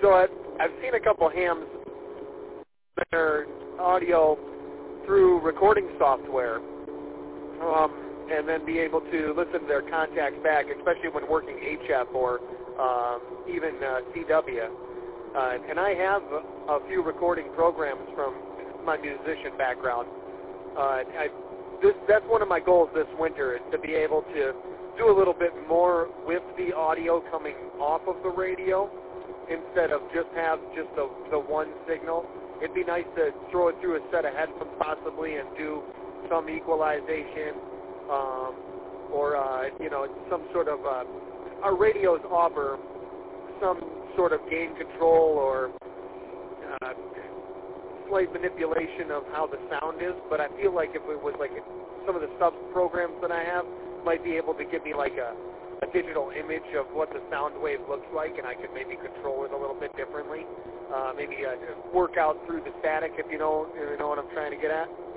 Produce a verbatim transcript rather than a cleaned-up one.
So I've, I've seen a couple hams their audio through recording software, um, and then be able to listen to their contacts back, especially when working H F or um, even uh, C W. Uh, and I have a, a few recording programs from my musician background. Uh, I, this, that's one of my goals this winter, is to be able to do a little bit more with the audio coming off of the radio instead of just have just the, the one signal. It'd be nice to throw it through a set of headphones possibly and do some equalization um, or, uh, you know, some sort of, uh, our radios offer some sort of gain control or uh, slight manipulation of how the sound is, but I feel like if it was like some of the sub programs that I have might be able to give me like a, a digital image of what the sound wave looks like, and I could maybe control it a little bit differently. Uh, maybe uh, work out through the static, if you know, you know what I'm trying to get at.